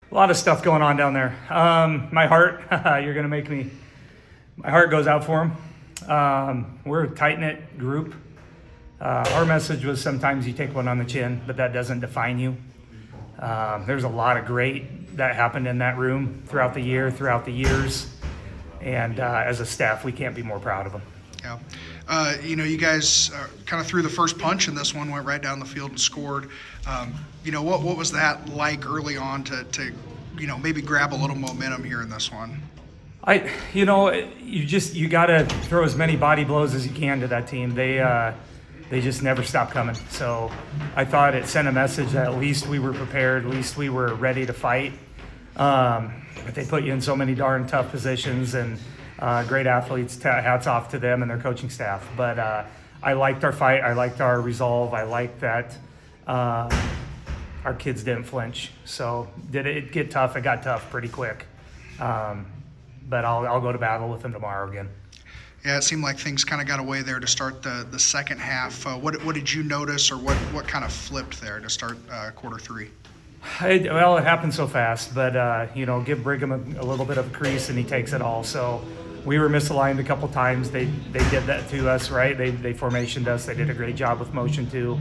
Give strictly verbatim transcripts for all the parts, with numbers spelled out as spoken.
A lot of stuff going on down there. Um, my heart, you're going to make me, my heart goes out for them. Um, we're a tight-knit group. Uh, our message was sometimes you take one on the chin, but that doesn't define you. Um, there's a lot of great that happened in that room throughout the year, throughout the years. And uh, as a staff, we can't be more proud of them. Yeah. Uh, you know, you guys uh, kind of threw the first punch in this one, went right down the field and scored. Um, you know, what what was that like early on to, to, you know, maybe grab a little momentum here in this one? I, you know, you just, you got to throw as many body blows as you can to that team. They, uh, they just never stop coming. So I thought it sent a message that at least we were prepared, at least we were ready to fight. Um, but they put you in so many darn tough positions, and uh, great athletes, t- hats off to them and their coaching staff. But uh, I liked our fight. I liked our resolve. I liked that uh, our kids didn't flinch. So did it get tough? It got tough pretty quick. Um, but I'll, I'll go to battle with them tomorrow again. Yeah, it seemed like things kind of got away there to start the, the second half. Uh, what what did you notice, or what, what kind of flipped there to start uh, quarter three? It, well, it happened so fast, but, uh, you know, give Brigham a, a little bit of a crease and he takes it all. So we were misaligned a couple times. They they did that to us, right? They they formationed us. They did a great job with motion too.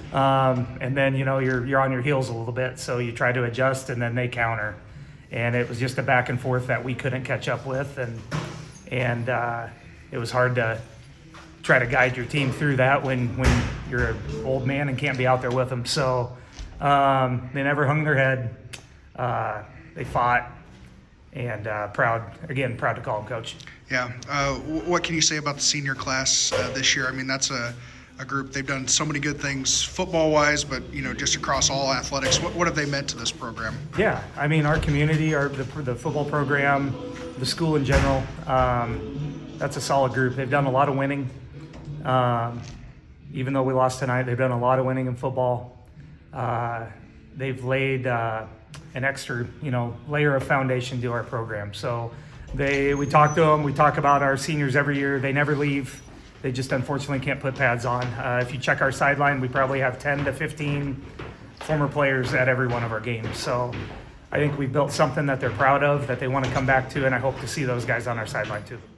Um, and then, you know, you're you're on your heels a little bit, so you try to adjust and then they counter. And it was just a back and forth that we couldn't catch up with, and and uh, it was hard to try to guide your team through that when, when you're an old man and can't be out there with them. So um, they never hung their head. Uh, they fought, and uh, proud, again, proud to call them coach. Yeah. Uh, what can you say about the senior class uh, this year? I mean, that's a, a group, they've done so many good things football-wise, but, you know, just across all athletics. What, what have they meant to this program? Yeah, I mean, our community, our the, the football program, the school in general, um, that's a solid group. They've done a lot of winning. Um, even though we lost tonight, they've done a lot of winning in football. Uh, they've laid uh, an extra, you know, layer of foundation to our program. So they, we talk to them. We talk about our seniors every year. They never leave. They just unfortunately can't put pads on. Uh, if you check our sideline, we probably have ten to fifteen former players at every one of our games. So I think we built something that they're proud of, that they want to come back to, and I hope to see those guys on our sideline too.